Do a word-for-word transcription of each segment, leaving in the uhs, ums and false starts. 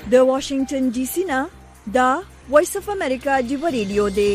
د واشنگټن ډي سي نه دا وایس اف امریکا دی ریډیو دی.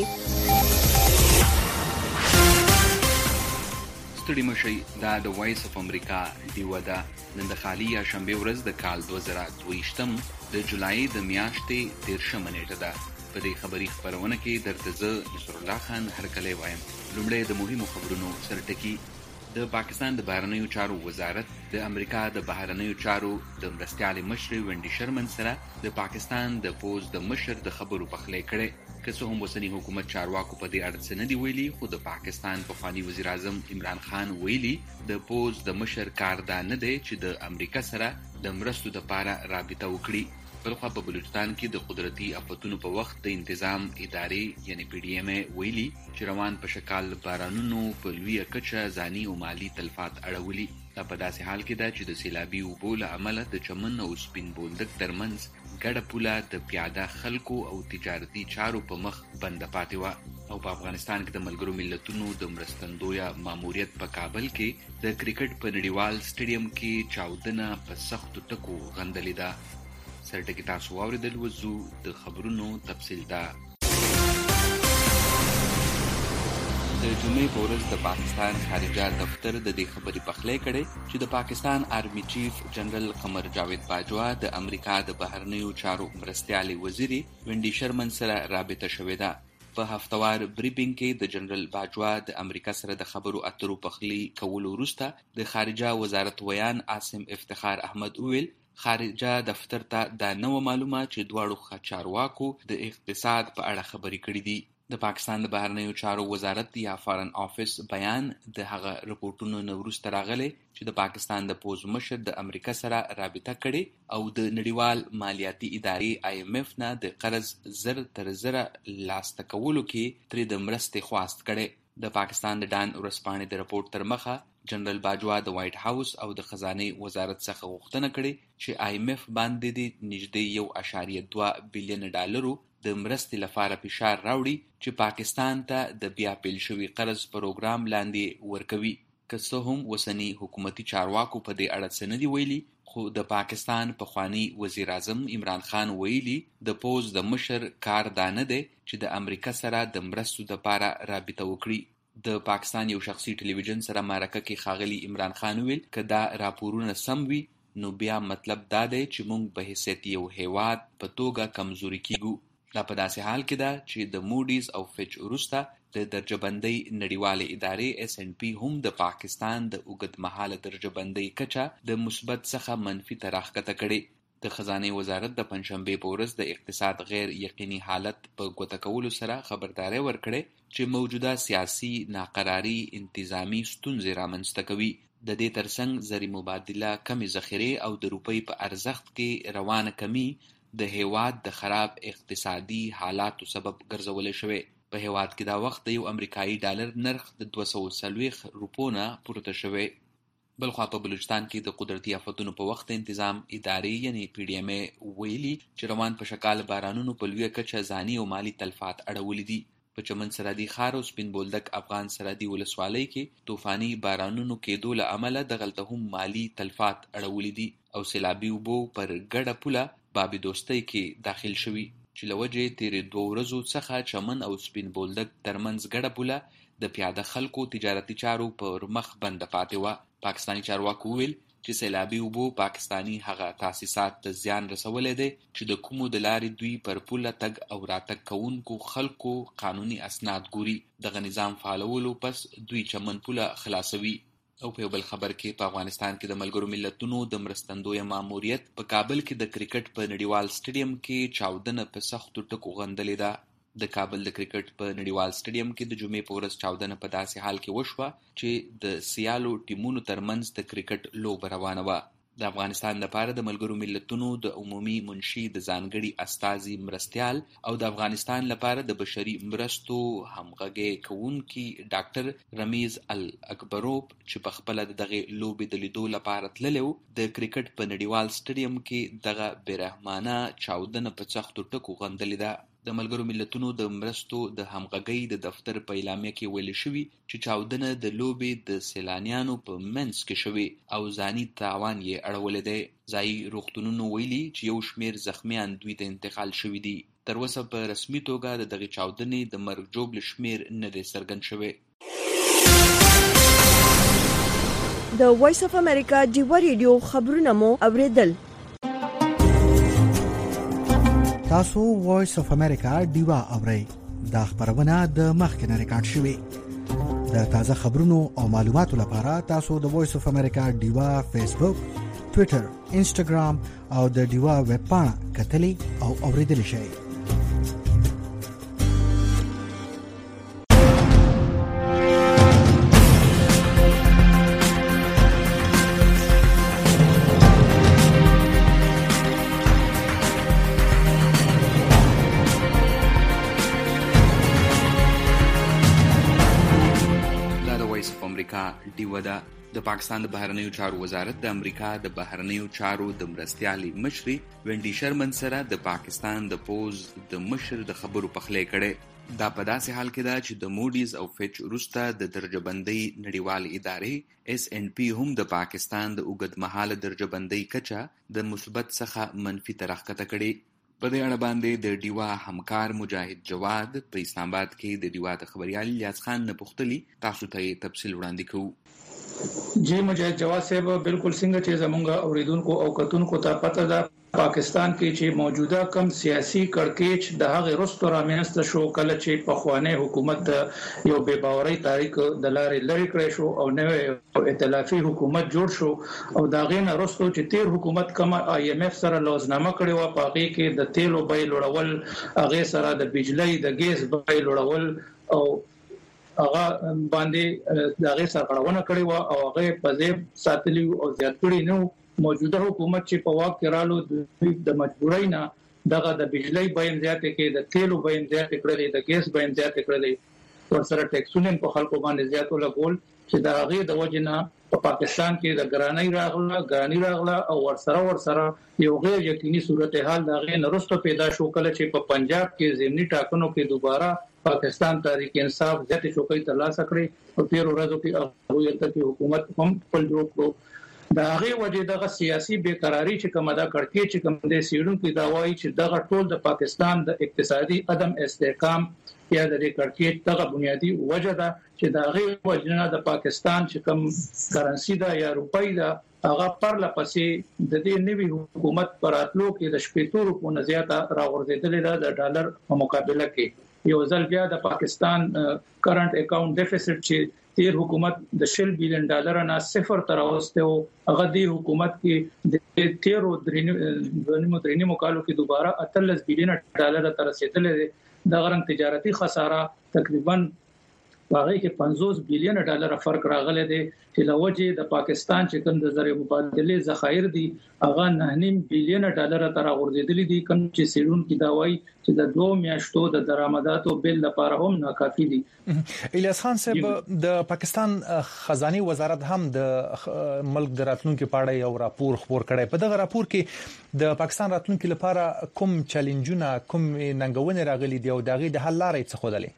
ستړي مشي دا د وایس اف امریکا دی ودا نن د خالی یا شنبه ورځ د کال دوه زره دوه ویشتم د جولای د میاشتې دیرشمه نیټه ده. په دې خبري خبرونه کې درته زه نصر الله خان هرکلی وایم. لومړی د مهمو خبرونو سرټکی. د پاکستان د بهرنیو چارو وزارت د امریکا د بهرنیو چارو د مرستیال مشر وینډي شرمن سره د پاکستان د پوز د مشر د خبرو پخلی کړي. که څه هم اوسنی حکومت چارواکو په دې اړه څه نه دی ویلي، خو د پاکستان پخوانی وزیر اعظم عمران خان ویلي د پوز د مشر کار دا نه دی چې د امریکا سره د مرستو لپاره رابطه وکړي. بلخوا په بلوچستان کې د قدرتي آفتونو په وخت د انتظام ادارې یعنی پی ډی ایم ویلي چې روان په شکال بارانونو په لویه کچه ځاني او مالی تلفات اړولي. دا په داسې حال کې ده چې د سیلابي اوبو له امله د چمن او سپین بولدک ترمنځ ګډه پوله د پیاده خلکو او تجارتي چارو په مخ بنده پاتې وه. او په افغانستان کې د ملګرو ملتونو د مرستندویه ماموریت په کابل کې د کرکټ په نړیوال سټیډیم کې چاودنه په سختو ټکو غندلې ده. سرټکی تاسو واوریدل، وځو د خبرونو تفصیل ته. د جمعې په ورځ د پاکستان خارجه دفتر د دې خبرې پخلی کړی چې د پاکستان آرمی چیف جنرال قمر جاوید باجوا د امریکا د بهرنیو چارو مرستیال وزیر وینډي شرمن سره رابطه شوې ده. په هفتوار بریفینګ کې د جنرال باجوا د امریکا سره د خبرو اترو پخلی کولو وروسته د خارجه وزارت ویان عاصم افتخار احمد وویل خارجه دفتر ته دا نو معلومه چې دواړو چارواکو د اقتصاد په اړه خبرې کړې دي. د پاکستان د بهرنیو چارو وزارت یا فارن آفیس بیان د هغه رپورټونو نه وروسته راغلی چې د پاکستان د پوز مشر د امریکا سره رابطه کړې او د نړیوال مالیاتي ادارې آی ایم ایف نه د قرض زر تر زره لاسته کولو کې ترې د مرستې خواست کړي. د پاکستان د ډان ورځپاڼې د رپورټ تر مخه جنرال باجوا د وایټ هاوس او د خزانه وزارت څخه غوښتنه کړې چې آی ایم ایف باندې د نږدې یو اعشاریه دوه بلین ډالرو د مرستې لپاره فشار راوړي چې پاکستان ته د بیا پیل شوي قرض پروګرام لاندې ورکوي. که څه هم اوسنی حکومتي چارواکو په دې اړه څه نه دي ویلي، خو د پاکستان پخوانی وزیر اعظم عمران خان ویلي د پوز د مشر کار دا نه دی چې د امریکا سره د مرستو لپاره رابطه وکړي. د پاکستان یو شخصي ټلویزیون سره مرکه کې ښاغلي عمران خان ویل که دا راپورونه سم وي نو بیا مطلب دا دی چې موږ په حیثیت یو هیواد په توګه کمزوري کیږو. دا په داسې حال کې ده چې د موډیز او فچ وروسته د درجه بندۍ نړیوالې ادارې ایس ان پی هم د پاکستان د اوږدمهاله درجه بندۍ کچه د مثبت څخه منفي ته راښکته کړې. د خزانه وزارت د پنځشنبې په ورځ د اقتصاد غیر یقیني حالت په ګوته کولو سره خبرداری ورکړې چې موجوده سیاسي ناقراری انتظامی ستونزې رامنځته کوي. د دې ترڅنګ زری مبادله کمې ذخیرې او د روپۍ په ارزښت کې روانه کمی د هیواد د خراب اقتصادي حالاتو سبب ګرځولې شوې. په هیواد کې دا وخت د یو امریکایي ډالر نرخ د دوه سوه څلوېښت روپو نه پورته شوی. بلخوا په بلوچستان کې د قدرتي آفتونو په وخت انتظام ادارې یعنی پی ډی ایم ویلي چې روان په شکال بارانونو په لویه کچه ځاني او مالی تلفات اړولي دي. په چمن سرحدي ښار او سپین بولدک افغان سرحدي ولسوالۍ کې طوفاني بارانونو کېدو له امله دغلته هم مالی تلفات اړولي دي او سیلابي اوبو پر ګډه پوله بابي دوستۍ کې داخل شوي چې له وجې تېرې دوه ورځو څخه چمن او سپین بولدک ترمنځ ګډه پوله د پیاده خلکو تجارتي چارو پر مخ بنده پاتې وه. پاکستاني چارواکو وویل چې سیلابي اوبو پاکستاني هغه تاسیسات ته زیان رسولی دی چې د کومو د لارې دوی پر پوله تګ او راتګ کوونکو خلکو قانوني اسناد ګوري. دغه نظام فعالولو پس دوی چمن پوله خلاصوي. او په یو بل خبر کې په افغانستان کې د ملګرو ملتونو د مرستندویه ماموریت په کابل کې د کرکټ په نړیوال سټیډیم کې چاودنه په سختو ټکو غندلې ده. د کابل د کرکټ په نړیوال سټیډیم کې د جمعې په ورځ چاودنه په داسې حال کې وشوه چې د سیالو ټیمونو ترمنځ د کرکټ لوبه روانه وه. د افغانستان لپاره د ملګرو ملتونو د عمومي منشي د ځانګړي استازي مرستیال او د افغانستان لپاره د بشري مرستو همغږي کوونکي ډاکټر رمیز الاکبروف چې په خپل دغه لوبې د لیدو لپاره تللی و د کرکټ په نړیوال سټیډیم کې دغه بېرحمانه چاودنه په سختو ټکو غندلې ده. د ملګرو ملتونو د مرستو د همغږۍ د دفتر په اعلامیه کې ویل شوي چې چاودنه د لوبې د سیلانیانو په منځ کې شوې او ځاني تاوان یې اړولی دی. ځایي روغتونونو ویلي چې یو شمېر زخمیان دوی ته انتقال شوي دي. تر اوسه په رسمي توګه د دغې چاودنې د مرګ ژوبل شمېر نه دی څرګند شوی. د وایس اف امریکا ډیوا ریډیو خبرونه مو اوریدل. تاسو وایس اف امریکا ډیوا اورئ. دا خبرونه د مخکنه ریکارډ شوې. د تازه خبرونو او معلوماتو لپاره تاسو د وایس اف امریکا ډیوا فیسبوک، ټوئیټر، انسټاګرام او د ډیوا ویب پاڼه کتلی او اوریدلی شئ. ډیوه ده. د پاکستان د بهرنیو چارو وزارت د امریکا د بهرنیو چارو د مرستیالي مشري وینډي شرمن سره د پاکستان د پوز د مشر د خبرو پخلی کړي. دا په داسې حال کې ده چې د موډیز او فچ وروسته د درجه بندۍ نړیوال ادارې اس ان پی هم د پاکستان د اوږدمهاله درجه بندۍ کچه د مثبت څخه منفي ته راښکته کړي. په دې اړه باندې د ډیوا همکار مجاهد جواد په اسلام آباد کې د ډیوا د خبريال الیاس خان نه پوښتلي. تاسو ته تفصیل وړاندې کوو. جی مجاهد جواد صاحب بالکل څنګه چې زمونږ اوریدونکو او کتونکو ته پته ده پاکستان کې چې موجوده کم سیاسي کړکېچ د هغه رستو رامنځته شو کله چې په خوانه حکومت یو بے باورۍ تاریخ د لارې لری کړی شو او نوې ائتلافي حکومت جوړ شو او دا غینه رستو چې تیر حکومت کما آی ایم ایف سره لوزنامه کړی و پاغي کې د تیلو بیې لوړول هغه سره د بجلی د ګیس بیې لوړول او هغه باندې دغه سرغړونه کړې و او هغه په ځای ساتلی او زیات کړی نو. موجوده حکومت چې په واک کې رالو د مجبورۍ نه دغه د بجلی بیې زیات کې د تیلو بیې زیات کړلې د ګیس بیې زیات کړلې ورسره ټیکسونه په خلکو باندې زیات لګول چې د هغه د وجنه په پاکستان کې د ګرانۍ راغله ګرانۍ راغله او ورسره ورسره یو غیر یقیني صورتحال د هغه نرسته پیدا شو کله چې په پنجاب کې ضمني ټاکنو کې دوباره پاکستان تحریک انصاف ځکه چوکۍ ترلاسه کړې او تیر ورځو کې هغه ته حکومت هم خپل جوړ کړو. دا هغه وجه دغه سیاسي بیقراری چې کومه دا کړکېچ چې کوم د سیډون کې دا وایي چې دغه ټول د پاکستان د اقتصادي عدم استحکام یا د کړکېچ دغه بنیادی وجه ده چې دا هغه وجه د پاکستان چې کوم کرنسي دا یا روپۍ دا هغه پر لپسې د دې نوي حکومت پراتلو کې د شپږ په نزياته راغورځېدل ده د ډالر په مقابله کې یو ځل بیا د پاکستان کرنٹ اکاؤنٹ ډیفیسټ چې تیر حکومت د شل بلین ډالر نه صفر تر اوسته او هغه دی حکومت کې د تیر او درېنیمو درېنیمو کالو کې دوباره اتلس بلین ډالر تر رسیدلې د غرن تجارتي خساره تقریبا هغه کې پنځوس بلین ډالر فرق راغلی دی چې لوجه د پاکستان چې کوم د زر مبادله ذخایر دي هغه نه نیم بلین ډالر تر غورځېدلې دي کوم چې سیډون کې دا وایي چې د دوه میاشتو د درآمداتو بل لپاره هم ناکافي دي. الیاس خان صاحب د پاکستان خزانه وزارت هم د ملک د راتلونکو په اړه یو راپور خبر کړی. په دغه راپور کې د پاکستان راتلونکو لپاره کوم چیلنجونه کوم ننګونې راغلي دي او دغه د حل لارې څه خودلې؟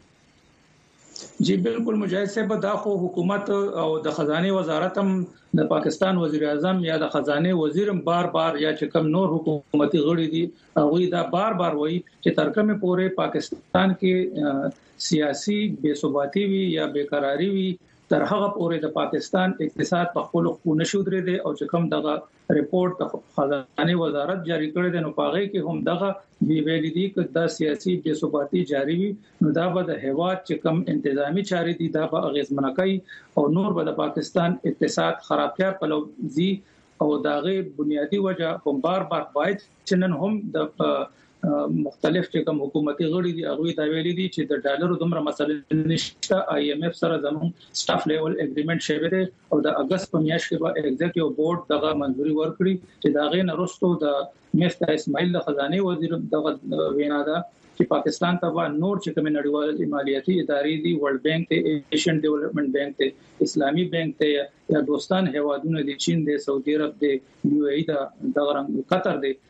جی بالکل مجاهد صاحب دا خو حکومت او د خزانه وزارت هم د پاکستان وزیر اعظم یا د خزانه وزیر هم بار بار یا چې کوم نور حکومتي غړي دي هغه دا بار بار وایي چې ترکمه پورې پاکستان کې سیاسي بے ثباتی وي یا بیقراری وي تر هغه پورې د پاکستان اقتصاد په خپل خو نشو درې دي او چې کوم دغه ریپورت د خزانه وزارت جاری کړی دی نو پاغه کې هم دغه وی ویل دي چې د سیاسي بے ثباتی جاری وي نو دا به د هواد چې کوم انتظامی چاري دي دا به اغیزمنه کوي او نور به د پاکستان اقتصاد خرابتیا په لوزي او داغه بنیادی وجه هم بار بار باید چې نن هم د مختلف چې کوم حکومتي غړي دي هغه دا ویلي دي چې د ډالرو دومره مسله نشته. آی ایم ایف سره زموږ سټاف لیول اګریمنت شوی دی او د اگست په میاشت کې به ایگزیکټیو بورډ دغه منځوري ورکړي چې داغه نرستو د مفتا اسماعیل د خزانه وزیر دغه وینا ده چې پاکستان ته نور چې کوم نړیوال مالیاتي ادارې دي ورلد بانک ته ایشین ډیولپمنٹ بانک ته اسلامي بانک ته یا دوستان هوادونه دي چین دي سعودي عرب دي یو ای دا دغه قطر دي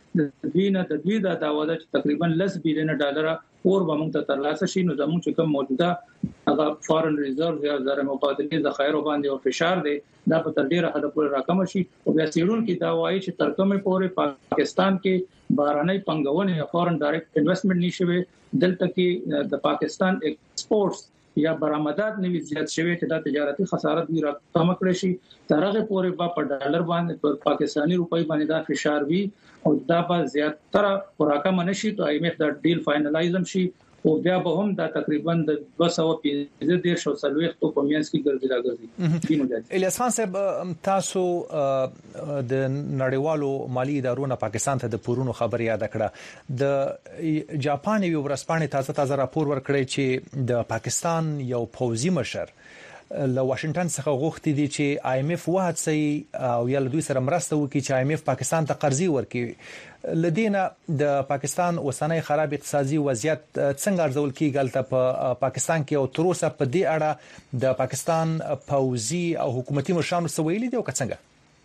د وینه د دوی د داوود چې تقریبا لس بلین ډالر اور به موږ ته ترلاسه شي. نو زموږ چې کوم موجوده هغه فارن ریزرو یا زر مبادله ذخایر باندې او فشار دی دا په تر ډیره حد پورې راکم شي. او بیا سیرون کې دا وایي چې تر کومه پورې پاکستان کې بهرنۍ پنګونه یا فارن ډایرکټ انویسټمنټ نشوي دلته کې د پاکستان ایکسپورټس یا برآمدات نوي زیات شوی چې د تجارتي خسارت وی را کم کړی شي. ترغه پورې په با ډالر باندې پر پاکستانی روپۍ باندې دا فشار وی او دا به زیات تر راکم نشي. ته ایم ایف دا ډیل فائنلایزم شي او بیا به هم دا تقریبا د دوه سوه پنځه دېرش او څلوېښت په پومینس کې ګرځي راګرځي. الیاس خان صاحب تاسو د نړیوالو مالی ادارو نه پاکستان ته د پورونو خبر یاد کړه. د جاپان یو ورسپانې تازه تازه راپور ورکړی چې د پاکستان یو پوځي مشر له واشنگټن څخه غوښتي دي چې آی ایم ایف وهڅي او یا له دوی سره مرسته وکړي چې آی ایم ایف پاکستان ته قرضې ورکړي. لدينا د پاکستان اوسنۍ خراب اقتصادي وضعیت څنګه ارزول کیږي په پاکستان کې او تر اوسه په دې اړه د پاکستان پوځي او حکومتي مشرانو سویلي دي او څنګه؟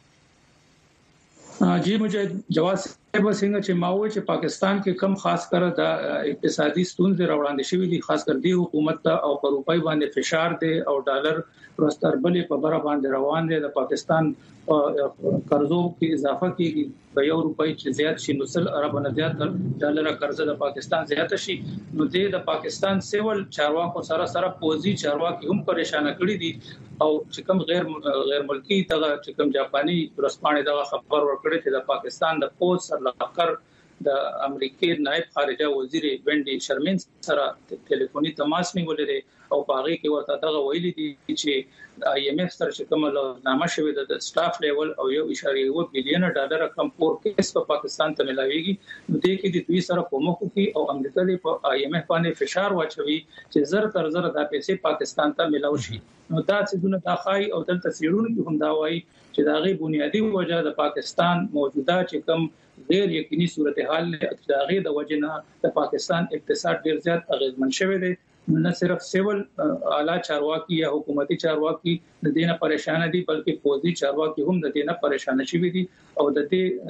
جی مجھے جواز صاحب څنګه چې ماوي چې پاکستان کې کم خاص کر د اقتصادي ستونزې راوړاندې شوې دي خاص کر دی حکومت ته او پر روپۍ باندې فشار دی او ډالر پرستربلې په بره باندې روان دي. د پاکستان قرضو کې اضافه کیږي په یو روپۍ چې زیات شي نو سل ارب نه زیات ډالر قرض د پاکستان زیات شي. نو د پاکستان سیول چارواکو سره سره پوزي چارواکي هم پریشان کړي دي او چې کوم غیر غیر ملکی دغه چې کوم جاپاني ورسپانې دغه خبر ورکړي چې د پاکستان د پوز سره لقر د امریکای نائب خارجه وزیر وینډي شرمن سره ټلیفوني تماس نیولې او پاغي کې ورته دغه ویلي دي چې آی ایم ایف سره چې کوم نامه شوی د سټاف لیول او یو اشاریه یو بلین ډالر کم پور کیس په پاکستان ته ملاويږي. نو دې کې د دوی سره کومک کوي او امریکا دې په آی ایم ایف باندې فشار واچوي چې زر تر زر د پیسې پاکستان ته ملاوي شي. نو دا چې دونه داخای او د تسیرونو کې هم دا وایي چې دا غي بنیادی وجه د پاکستان موجوده چې کوم غیر یقیني صورتحال د غي د وجنه د پاکستان اقتصاد ډیر زیات اغیزمن شوی دی. نه صرف سیول اعلی چارواکي یا حکومتي چارواکي د دینه پریشان دي بلکې فوجي چارواکي هم د دینه پریشان شوي دي او د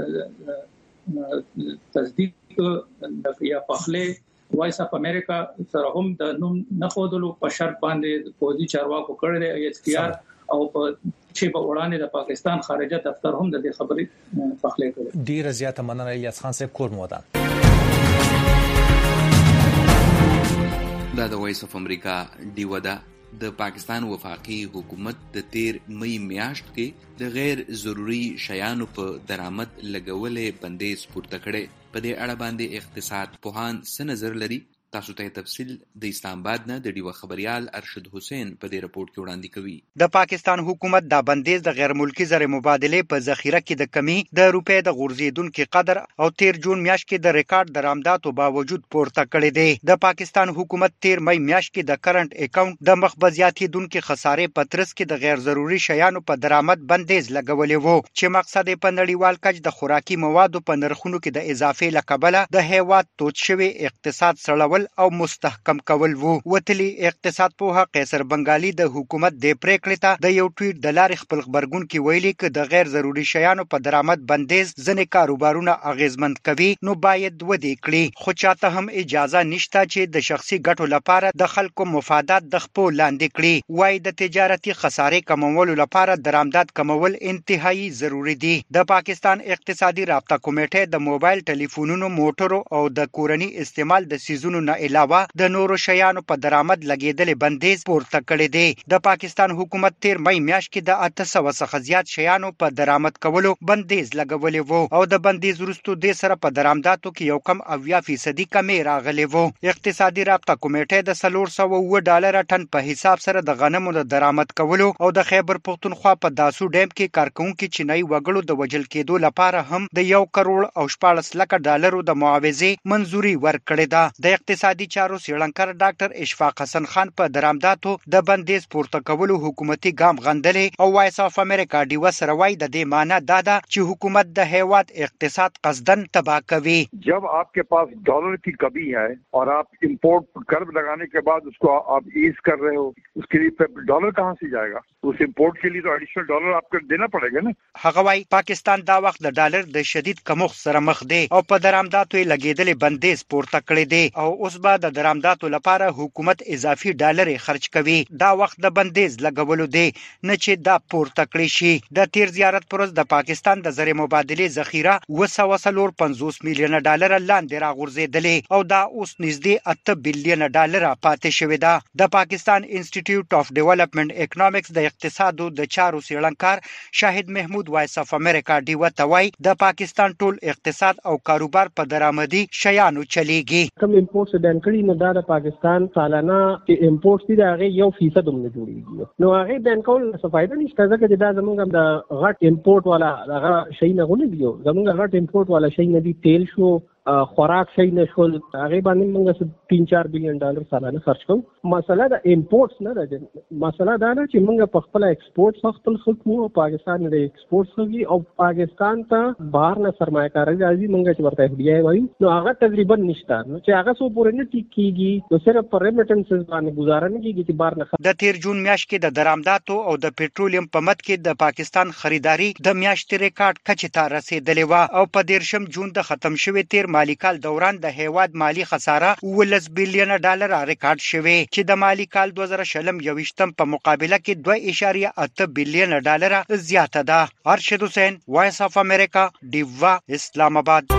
دې تصدیق د یا پخله وایس اف امریکا سره هم د نوم نه خودلو په شرط باندې فوجي چارواکو کړی دی ایس پی آر او په چې په وړاندې د پاکستان خارجه دفتر هم د دې خبرې پخله کړی. ډیر زیاته مننه الیاس خان صاحب کور مودان. دا د وایس اف امریکا ډیو ده. د پاکستان وفاقي حکومت د تیر مئی میاشت کې د غیر ضروري شیانو په درآمد لګولې بندیز پورته کړي. په دې اړه باندې اقتصاد پوهان څه نظر لري؟ تاسو ته تفصیل د اسلام آباد نه د ډیو خبريال ارشد حسین په دې رپورت کې وړاندې کوي. د پاکستان حکومت دا بندیز د غیر ملکی زر مبادله په ذخیره کې د کمی د روپې د غورځیدونکو قدر او تیر جون میاشت کې د ریکارډ درآمداتو باوجود پورته کړی دی. د پاکستان حکومت تیر مئی میاشت کې د کرنٹ اکاونټ د مخبزیاتیدونکو خسارې په ترڅ کې د غیر ضروري شیانو په درآمد بندیز لګولې وو چې مقصد یې په نړیوال کچ د خوراکي موادو په نرخونو کې د اضافه لکبله د هیواد توت شوی اقتصاد سړول او مستحکم کول وو. وتلی اقتصاد پوها قیصر بنگالی د حکومت د پریکړې ته د یو ټویټ د لارې خپل خبرګون کې ویلي ک د غیر ضروري شیانو په درآمد بندیز ځنې کاروبارونه اغیزمند کوي نو باید ودی کړي خو چاته هم اجازه نشته چې د شخصي ګټو لپاره د خلکو مفادات د خپل لاندې کړي. وای د تجارتي خسارې کمولو لپاره درآمدات کمول انتهایی ضروری دي. د پاکستان اقتصادي رابطه کمیټه د موبایل ټلیفونونو موټرو او د کورنی استعمال د سیزونو نه علاوه د نورو شیانو په درآمد لګیدل بندیز پورته کړی دی. د پاکستان حکومت تیر مئی میاشت کې د اته سوه څخه زیات شیانو په درآمد کولو بندیز لګولې وو او د بندیز وروسته د سره په درآمداتو کې یو کم اویا فیصدي کمی راغلی وو. اقتصادي رابطه کمیټه د څلور سوه اووه ډالر ټن په حساب سره د غنمو د درآمد کولو او د خیبر پختونخوا په داسو ډیم کې کارکونکو چینای وګړو د وجل کېدو لپاره هم د یو کروڑ او شپاړس لک ډالرو د معاوضې منزوري ورکړې ده. د اقتصادي چارو سیړنکر ډاکټر اشفاق حسن خان په درامداتو د بندیز پورته کولو حکومتي ګام غندلې او وایس اف امریکا ډیو سره وایي د دې معنی دا ده چې حکومت د هیواد اقتصاد قصدن تباہ کوي. जब आपके पास डॉलर की कमी है और आप इंपोर्ट कर लगाने के बाद उसको आप ईज कर रहे हो, उसके लिए डॉलर कहाँ से जाएगा? उस इंपोर्ट के लिए तो एडिशनल डॉलर आपको देना पड़ेगा ना. هغه وايي پاکستان دا وخت د ډالر د شدید کمښت سره مخ دی او په درامداتو یې لګیدلې بندیز پورته کړی دی او اوس به د درامداتو لپاره حکومت اضافي ډالر خرج کوي. دا وخت د بندیز لګولو دی نه چې دا پورته کړی شي. د تیر زیارت پر ورځ د پاکستان د زر مبادله ذخیره وسه وسلور پنځوس میلیونه ډالر لاندې راغورځېدلې او دا اوس نږدې اته بلین ډالر پاتې شوې ده. د پاکستان انسټیټیوټ اف ډیولپمنٹ اکونومکس د اقتصادو د چارو سیړنکار شاهد محمود وایس اف امریکا ډیو ته وایي د پاکستان ټول اقتصاد او کاروبار په درآمدي شیانو چلیږي. کوم امپورټس د انکړي نو د پاکستان سالانه چې امپورټس دي هغه یو فیصد هم نه جوړیږي. نو هغه د انکول څه فائدہ نشته ځکه چې دا زموږ د غټ امپورټ والا هغه شي نه غونډي دی. زموږ غټ امپورټ والا شي نه دی، تیل شو، خوراک شي نشول، هغه باندې موږ تین چار بلین ډالر سالانه خرج کوو. مسله د امپورټس نه ده، مسله دا ده چې موږ په خپل ایکسپورټ خپل خدمو او پاکستان د ایکسپورټ کوي او پاکستان ته بهر نه سرمایه‌کاري راځي. موږ چې ورته اف ډی آی وایو نو هغه تقریبا نشته، نو چې هغه سو پورې نه ټیک کیږي نو صرف پر ریمیټنسز باندې گزاره نه کیږي چې بهر نه. د تیر جون میاشت کې د درآمداتو او د پېټرولیم په مد کې د پاکستان خریداري د میاشتې ریکارډ کچې ته رسیدلې و او په دیرشم جون د ختم شوی تیر مالی کال دوران د هیواد مالی خساره ولس بلین ډالر ریکارډ شوی چې د مالی کال دوه زره شلم یوشتم په مقابله کې دوه اعشاریه اته بلین ډالر زیاته ده. ارشد حسین، وایس اف امریکا، ډیوا، اسلام آباد.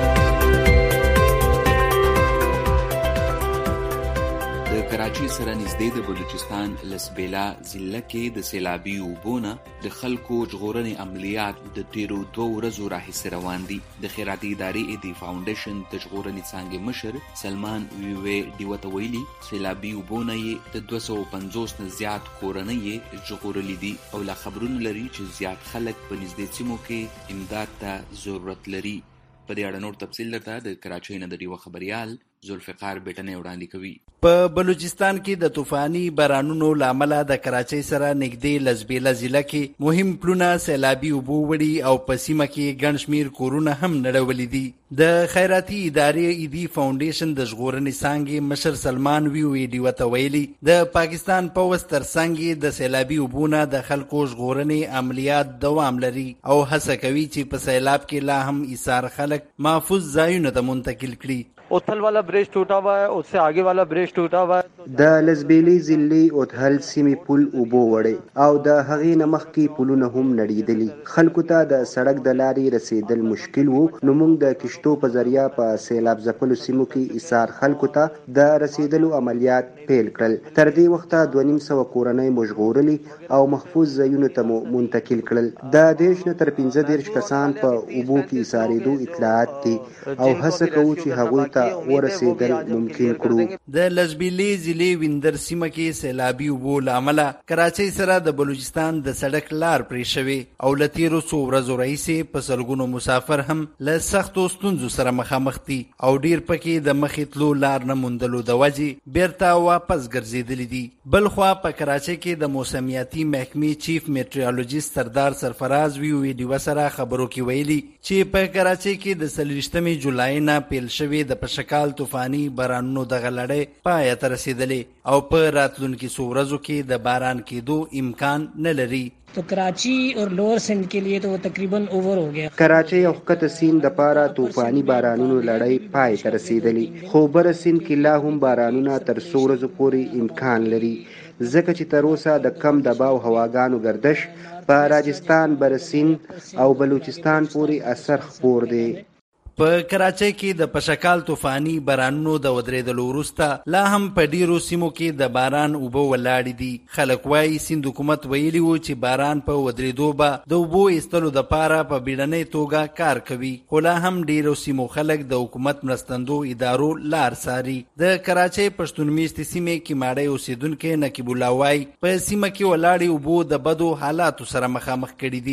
د کراچي سره نږدې د بلوچستان لسبیلا ضلع کې د سیلابي اوبونه د خلکو ژغورنې عملیات د تیرو دوه ورځو راهیسې روان دي. د خیراتي ادارې ایدي فاونډیشن د ژغورنې څانګې مشر سلمان ویوي ډیو ته ویلي سیلابي اوبونه یې د دوه سوه پنځوس نه زیات کورنۍ یې ژغورلي دي او لا خبرونه لري چې زیات خلک په نږدې سیمو کې امداد ته ضرورت لري. په دې اړه نور تفصیل درته د کراچۍ نه د ډیو خبريال ذوالفقار بیٹنې وړاندې کوي. په بلوچستان کې د طوفاني بارانونو لامل د کراچۍ سره نږدې لزبیلا ضلع کې مهم پلونه سیلابي اوبو وړي او په سیمه کې ګڼ شمېر کورونه هم نړولي دي. د خیراتي ادارې ایدي فاونډیشن د ژغورنې څانګې مشر سلمان ویوي ډیو ته ویلي د پاکستان پوځ تر څنګ د سیلابي اوبو نه د خلکو ژغورنې عملیات دوام لري او هڅه کوي چې په سیلاب کې لا هم ایثار خلک محفوظ ځایونو ته منتقل کړي. اوتھل والا ब्रिज टूटा हुआ है, उससे आगे वाला ब्रिज टूटा हुआ है. د لزبیلی ضلع اوتھل سیمې پل اوبو وړي او د هغې نه مخکې پلونه هم نړېدلي. خلکو ته د سړک د لارې رسیدل مشکل وو نو موږ د کشتو په ذریعه په سیلاب ځپلو سیمو کې ایثار خلکو ته د رسیدلو عملیات پیل کړل. تر دې وخته دوه نیم سوه کورنۍ مو ژغورلي او محفوظ ځایونو ته مو منتقل کړل. د دېرش نه تر پنځه دېرش کسان په اوبو کې ایثارېدو اطلاعات دي او هڅه کوو چې هغوی ورسېدل ممکن کړو. د لزبیلی ضلع ویندر سیمه کې سیلابي اوبو له امله کراچۍ سره د بلوچستان د سړک لار پرې شوې او له تېرو څو ورځو راهیسې په سلګونو مسافر هم له سختو ستونزو سره مخامخ دي او ډېر پکې د مخې تلو لار نه موندلو د وجې بیرته واپس ګرځېدلي دي. بل خوا په کراچۍ کې د موسمیاتي محکمې چیف میټریالوجیست سردار سرفراز ویوي ډیوه سره خبرو کې ویلي چې په کراچۍ کې د څلوېښتمې جولای نه پیل شوې د پشکال طوفاني بارانونو دغه لړۍ پای ته رسیدلې او په راتلونکي څو ورځو کې د باران کېدو امکان نه لري. تو کراچی اور لوور سندھ کے لیے تو وہ تقریباً اوور ہو گیا. کراچۍ او ښکته سیند دپاره طوفاني بارانونو لړۍ پای ته رسیدلې خو بره سیند کې لا هم بارانونه تر څو ورځو پورې امکان لري ځکه چې تر اوسه د کم دباو هواګانو گردش په راجستان، بره سیند او بلوچستان پورې اثر خپور دی. په کراچۍ کې د پشکال طوفاني بارانونو د ودرېدلو وروسته لا هم په ډیرو سیمو کې د باران اوبه ولاړې دي. خلک وایي سیند حکومت ویلي وو چې باران په ودرېدو به د اوبو ایستلو دپاره په بیړنۍ توګه کار کوي خو لا هم ډیرو سیمو خلک د حکومت مرستندو ادارو لار څاري. د کراچۍ پښتون میشتې سیمې کې ماړی اوسېدونکی نقیب الله وایي په سیمه کې ولاړې اوبو د بدو حالاتو سره مخامخ کړي دي.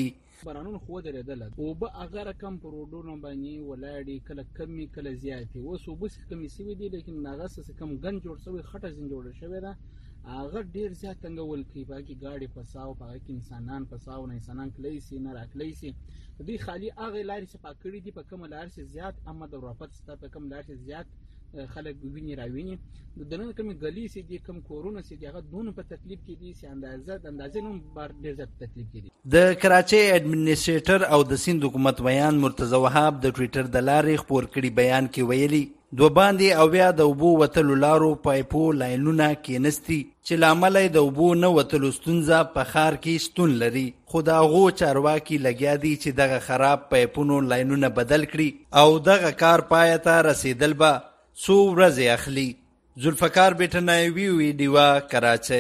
بارانونه خو درېدل او به هغه رقم په روډونو باندې ولاړې کله کمی کله زیاتې اوس وبس کمی سوي دي لیکن هغه څه کم ګن جوړ شوی خټه زین جوړ شوی ده هغه ډیر زیات څنګه ولکې باقي گاډي پساو باقي انسانان پساو نه انسانان کلی سي نه راکلی سي دوی خالی هغه لارې چې پاکړي دي په کوم لار چې زیات آمد او رافت ست په کوم لار چې زیات خلک ویني راویني د دنه کوم غلی سي دي کوم کورونه سي دي هغه دونه په تکلیف کې دي چې اندازه د اندازې نوم بار ډیر زیات تکلیف کې دي. د کراچي اډمنسټریټر او د سیند حکومت بیان مرتضی وهاب د ټوئیټر د لارې خبر کړي بیان کې ویلي دو باندې او بیا د اوبو وتلو لارو پایپو لاینونه کېنستي چې لامل د اوبو نه وتلو ستونزه په ښار کې شتون لري خو د هغو چارواکي لګیا دي چې دغه خراب پایپونو لاینونه بدل کړي او دغه کار پای ته رسیدل به څو ورځې اخلي. ذوالفقار بیټنایوي ویډیوا کراچي.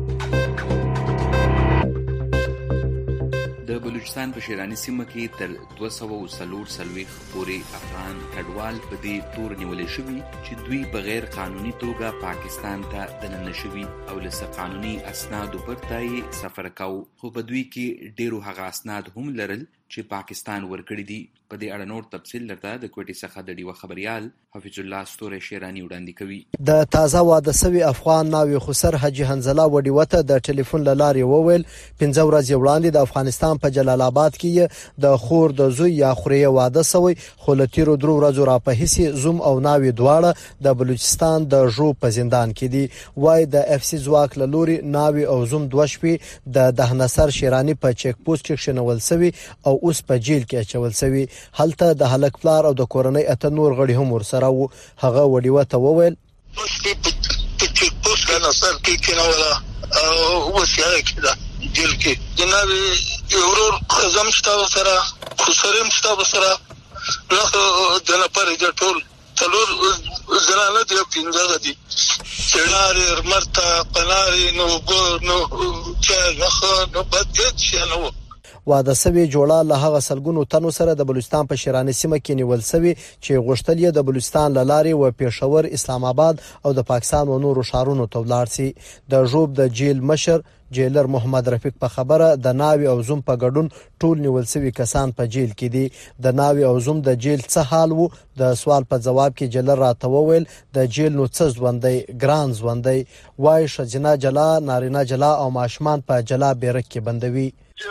د بلوچستان په شیرانی سیمه کې تر دوه سوه څلور څلوېښت پورې افغان کډوال په دې تور نیولې شوي چې دوی په غیر قانوني توګه پاکستان ته دننه شوي او له قانوني اسنادو پرته یې سفر کاوه خو په دوی کې ډیرو هغه اسناد هم لرل چې پاکستان ورکړي دي. په دې اړه نور تفصیل لرته د کوټې څخه د ډیوه خبريال حفیظ الله ستوره شیرانی وړاندې کوي. د تازه واده سوي افغان ناوي خسر حاجی حنزله وډیوته د ټلیفون لارې وویل پنځه ورځې وړاندې د افغانستان په جلال آباد کې د خور د زوی یا خوري واده سوی خو لتیرو درو ورځې را په هیڅ زوم او ناوي دواړه د بلوچستان د جو په زندان کې دي. وای د اف سی ځواک لوري ناوي او زوم دوه شپې د دهنسر شیرانی په چیک پوسټ کې شنول سوي او اوس په جیل کې اچول سوي. هلته د هلک پلار او د کورنۍ اته نور غړي هم ورسره وو. هغه وډیو ته وویل په چیک پوسټ کې نصر کې کېنوله او وسیاره کې دا جیل کې جناب ورور زم شتاو سره خسرم شتاو سره نو د نپاره د ټول تلور زنانه دی پینځه دي چنار مرتا قناري نو نو چې نه نو بدګت شي نو واده سوي جوړه له هغه سلګونو تنو سره د بلوچستان په شیرانی سیمه کې نیول سوي چې غوښتل یې د بلوچستان لارې و پېښور اسلام آباد او د پاکستان و نورو شهرونو ته ولاړ سي. د جوب د جیل مشر جیلر محمد رفیق په خبره د ناوي او زوم په ګډون ټول نیول سوي کسان په جیل کې دي. د ناوي او زوم د جیل څه حال وو د سوال په جواب کې جیلر راته وویل د جیل نو څه ژوندۍ ګران ژوندۍ وای شجنا جلا نارینه جلا او ماشمان په جلا بیرک کې بندوي.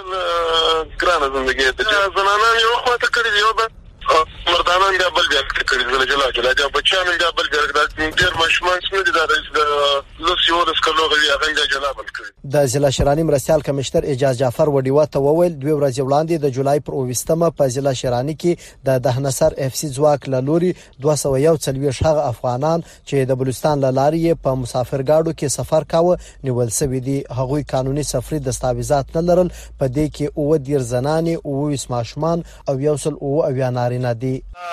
ګرانه زندگی ته زنانان یو خواته کړی دی او مردانان بیا بل بیا کړی دی جلا جلا دا بچیان بیا بل بیا د ډیر مشمان څخه دي دا د لوسیو د سکلو غوي هغه جلا بل کړی. د ضلع شیرانی مرستيال کمشنر اعجاز جعفر وډیو ته وویل دوه ورځې وړاندې د جولای پر اوویشتمه په ضلع شیرانی کې د دهنسر اف سی ځواک لوري دوه سوه یو څلوېښت هغه افغانان چې د بلوچستان لارې په مسافرګاډو کې سفر کاوه نیول شوی دي. هغوی قانوني سفري دستاویزات نه لرل. په دې کې اوه دیر زنانې اوه اسماشمان او یو سل اوه اویا نارینه دي.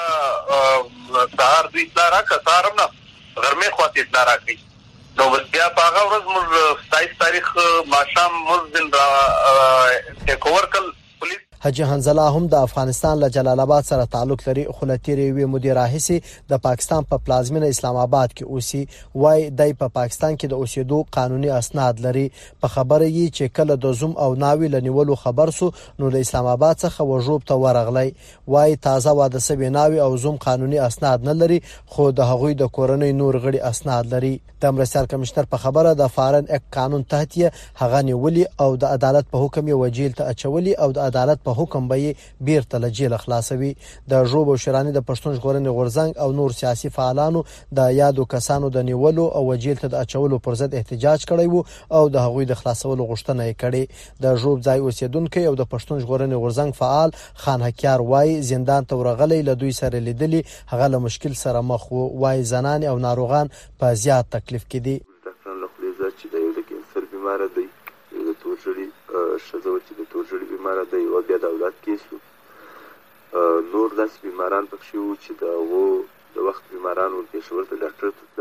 سهار دوی دارا کثارم نه غرمه خواته دارا کوي نو بیا په هغه ورځ موږ ستایس تاریخ ماشام مزدن را ټیکورکل پولیس حاجی حنزله هم د افغانستان له جلال آباد سره تعلق لري خو لتیری وی مدیر راهسي د پاکستان په پلازمینه اسلام آباد کې اوسي. وای دای په پاکستان کې د اوسېدو قانوني اسناد لري. په خبره یي چې کله د زوم او ناوی لنیولو خبر سو نو د اسلام آباد څخه وجوب ته ورغلی. وای تازه واده سوي ناوی او زوم قانوني اسناد نه لري خو د هغوی د کورنۍ نور غړي اسناد لري. د مرستيال کمشنر په خبره د فارن اک قانون تحت هغه نیولي او د عدالت په حکم یې وجیل ته اچولي او د عدالت په حکم به بیرته له جیل خلاصوي. د جوب او شیرانی د پښتون ژغورنې غورځنګ او نور سیاسي فعالانو د یادو کسانو د نیولو او وجیل ته د اچولو پر ضد احتجاج کړی وو او د هغوی د خلاصولو غوښتنه یې کړې. د جوب ځای اوسیدونکو او د پښتون ژغورنې غورځنګ فعال خان حکیار وای زندان ته ورغلی له دوی سره لیدلی هغه له مشکل سره مخ وو. وای زنان او ناروغان په زیات تکلیف کې دي. ډاکټر له خپل ځای چې د یو د کینسر بیمار دی د تورجړي شزو چې د تورجړي بیمار دی او بیا د اولاد کیسو نور داس بیماران پکښې وو چې د وو د وخت بیماران ور پېښور ته ډاکټر ته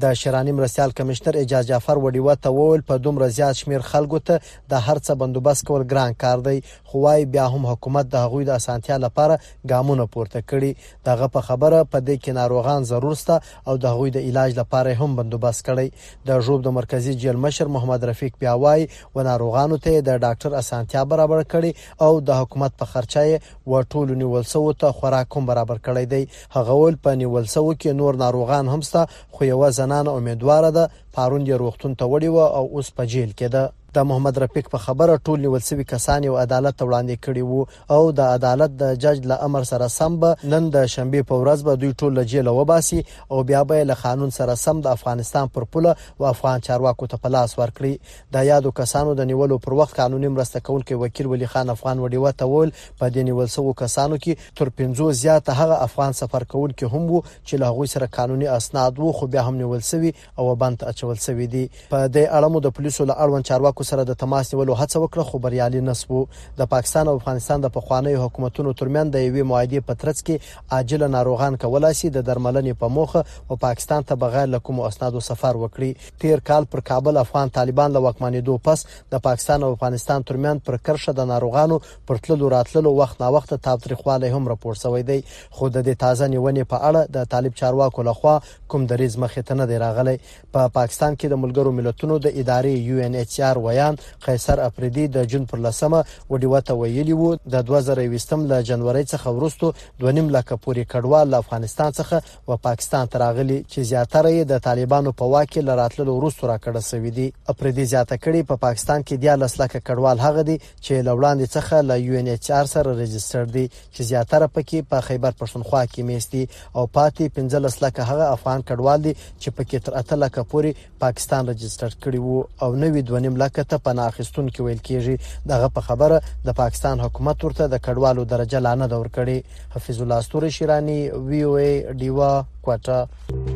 د شرانی مرستيال کمشنر اجاز جعفر وډیوه ته وویل په دومره زیات شمیر خلکو ته د هر څه بندوبست کول ګران کار دی، خو وايي بیا هم حکومت د هغوی د اسانتیا لپاره ګامونه پورته کړي. دغه په خبره په دې کې ناروغان ضرور سته او د هغوی د علاج لپاره هم بندوبست کړي. د ژوب د مرکزی جیل مشر محمد رفیق بیا وايي و ناروغانو ته د ډاکټر اسانتیا برابر کړي او د حکومت په خرچه و ټولو نیول سو ته خوراک هم برابر کړی دی. هغه ول په نیول سو کې نور ناروغان هم سته، خو یو زنانه امیدوار ده پارون یې روغتون ته وړي و او اوس په جیل کې ده. د محمد رفیق په خبره ټول نیول سوي کسان یو عدالت ته وړاندې کړي وو او د عدالت د جج له امر سره سم به نن د شنبه په ورځ به دوی ټول له جیل وباسي او بیا به له قانون سره سم د افغانستان پر پوله او افغان چارواکو ته پلاس ورکړي. د یادو کسانو د نیولو پر وخت قانوني مرسته کوونکی وکیل ولی خان افغان وډیوه ته وویل په دې نیول سوي کسانو کې تر پنځو زیات هغه افغان سفر کوونکي هم وو چې له هغوی سره قانوني اسناد وو، خو بیا هم نیول سوي او بند اچول سوي دي. په دې اړه مو د پولیسو له اړوند چارواکو سره د تماس نیولو هڅه وکړه، خو بریالي نسو. د پاکستان او افغانستان د پخوانیو حکومتونو ترمن د یوې معاهدې په ترڅ کې عاجل ناروغان کولای شي د درملنې په موخه او پاکستان ته بغیر له کوم اسنادو سفر وکړي. تیر کال پر کابل افغان طالبان له واکمنېدو پس د پاکستان او افغانستان ترمن پر کرښه د ناروغانو پر تللو راتللو وخت نا وخت تاوتریخوالی هم راپور شوی دی، خو د دې تازه نیونې په اړه د طالب چارواکو لخوا کوم دریځ مخې ته نه دی راغلی. په پاکستان کې د ملګرو ملتونو د ادارې یو ان ایچ آر ویان قیصر افریدي د جون پر لسمه وډیوه ته ویلي وو د دوه زره یوولسم له جنوري څخه وروسته دوه نیم لکه پورې کډوال له افغانستان څخه و پاکستان ته راغلي چې زیاتره یې د طالبانو په واک کې لراتلو وروسته راکړه سوي دي. افریدي زیاته کړي په پا پاکستان کې دیارلس لکه کډوال هغه دي چې له وړاندې څخه له یو ان ایچ آر سره رجسټر دي چې زیاتره پکې په خیبر پښتونخوا کې میستي او پاتې پنځلس لکه هغه افغان کډوال دي چې پکې تر اته لکه پورې پاکستان رجسټر کړي وو او نوې دوه نیم لکه ته پناه اخیستون کې ویل کېږي. دغه په خبره د پاکستان حکومت ورته د کډوالو درجه لانه دور کړي. حفیظ الله استوري شیرانی وی او ای ډیوا کوټا.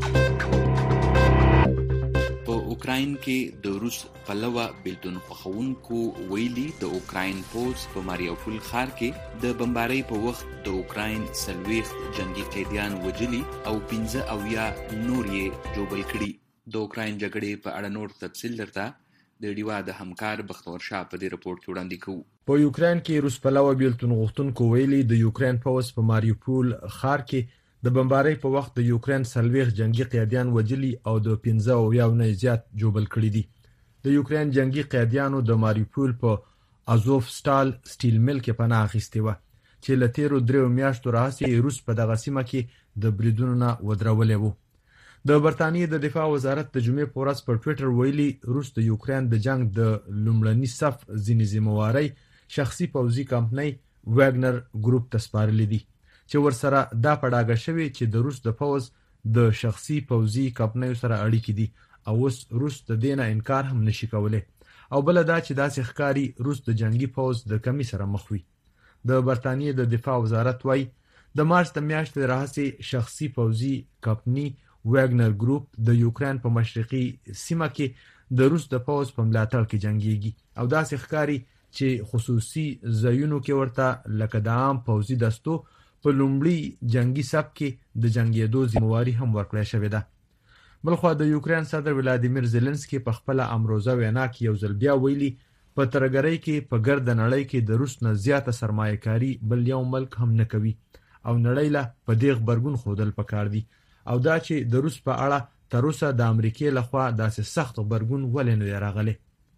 په اوکراین کې د روس پلوه بلتون خوښونکو ویلي د اوکراین پوز په ماریوپول ښار کې د بمبارۍ په وخت د اوکراین څلوېښت جنگي قیدیان وژلي او پنځه اویا نور یې ژوبل کړي. د اوکراین جګړې په اړه نور تفصیل درته د ډیوا د همکار بختور شاه په دې رپورټ کې وړاندې کوو. په یوکراین کې روس پلوه بلتون غوښتونکو ویلي د یوکراین پوز په ماریوپول ښار کې د بمبارۍ په وخت د یوکراین څلوېښت جنگي قیدیان وژلي او د پنځه اویا نه زیات ژوبل کړي دي. د یوکراین جنگي قیدیانو د ماریوپول په ازوف سټال سټیل مل کې پناه اخیستې وه چې له تیرو دریو میاشتو راهیسې روس په دغه سیمه کې د بریدونو نه ودرولې وو. د برتانیې د دفاع وزارت د جمعې په ورځ په ټویټر ویلي روس د یوکراین د جنگ د لومړني صف ځینې ذمہوارۍ شخصي پوځي کمپنۍ واګنر ګروپ ته سپارلې دي چې ورسره دا په ډاګه شوې چې د روس د پوځ د شخصي پوځي کمپنیو سره اړیکې دي او اوس روس د دې نه انکار هم نشي کولی. او بل دا چې داسې ښکاري روس د جنگي پوځ د کمی سره مخ وي. د برتانیې د دفاع وزارت وایي د مارچ د میاشتې راهیسې شخصي پوځي کمپنۍ واګنر ګروپ د یوکراین په مشرقي سیمه کې د روس د پوځ په ملاتړ کې جنگيږي او داسې ښکاري چې خصوصي ځایونو کې ورته لکه د عام پوځي دستو په لومړي جنگي صف کې د جنگېدو ذمہواري هم ورکړې شوې ده. بلخوا د یوکراین صدر ولادیمیر زيلنسکي په خپل امروزه وینا کې یو ځل بیا ویلي په ترګرۍ کې په ګرد نړۍ کې د روس نه زیاته سرمایه‌کاري بل یو ملک هم نه کوي او نړۍ له په دې خبرګون خودل پکار دي او دا چې د روس په اړه تر اوسه د امریکای لخوا داسې سخت خبرګون ولې نه راغلی.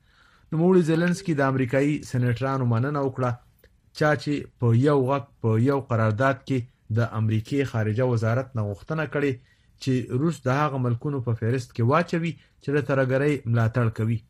نوموړي زيلنسکي د امریکایي سېنیټرانو مننه وکړه چا چې په یو غږ په یو قرارداد کې د امریکای خارجه وزارت نه غوښتنه کړې چې روس د هغه ملکونو په فهرست کې واچوي چې د ترګرۍ ملاتړ کوي.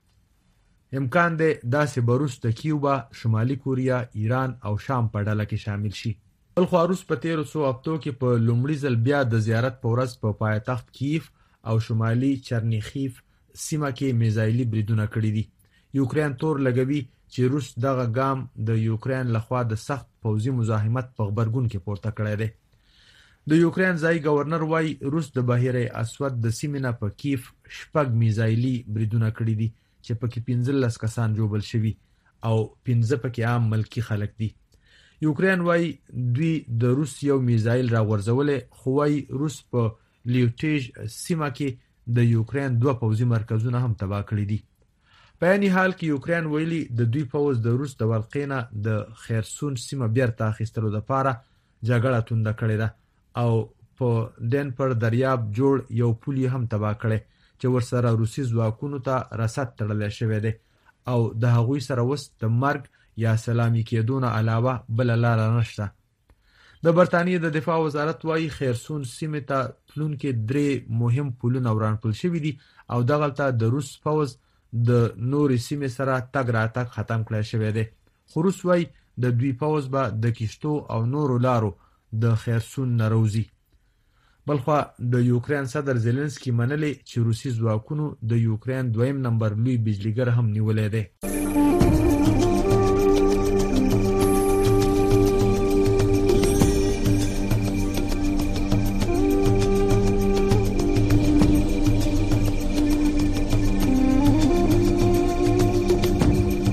امکان دی داسې به روس د کیوبا، شمالي کوریا، ایران او شام په ډله کې شامل شي. بلخوا روس په تیرو څو هفتو کې په لومړي ځل بیا د زیارت په ورځ په پایتخت کیف او شمالي چرنیخیف سیمه کې میزایلي بریدونه کړي دي. یوکراین تور لګوي چې روس دغه ګام د یوکراین لخوا د سخت پوځي مزاحمت په خبرګون کې پورته کړی دی. د یوکراین ځایي گورنر وایي روس د بحیره اسود د سیمې نه په کیف شپږ میزایلي بریدونه کړي دي چې پکې پنځلس کسان ژوبل شوي او پنځه پکې عام ملکي خلک دي. یوکراین وایي دوی د روس یو میزایل راغورځولی خو وایي روس په لیوټیج سیمه کې د یوکرين دوه پوځي مرکزونه هم تباه کړي دي. په یعنی حال کې یوکرين ویلي د دوی پوځ د روس د ولقینه د خیرسون سیمه بیرته اخیستلو لپاره جګړه تونده کړې ده او په دین پر دریاب جوړ یو پل هم تباه کړي چې ورسره روسي ځواکونو ته رسد تړل شوی دی او د هغوی سره وس د مرګ یا سلامي کېدو نه علاوه بل لار نشته. د برتانیې د دفاع وزارت وايي خیرسون سیمه ته تلونکي درې مهم پلونه ورانپل شوي دي او دغلته د روس پوځ د نورې سیمې سره تګ راتګ ختم کړی شوی دی. خو روس وايي د دوی پوځ به د کشتو او نورو لارو د خیرسون نه روزي. بلخوا د یوکرين صدر زيلنسکي منلي چې روسي ځواکونو د یوکرين دویم نمبر لوی بجلیګر هم نیولې دی.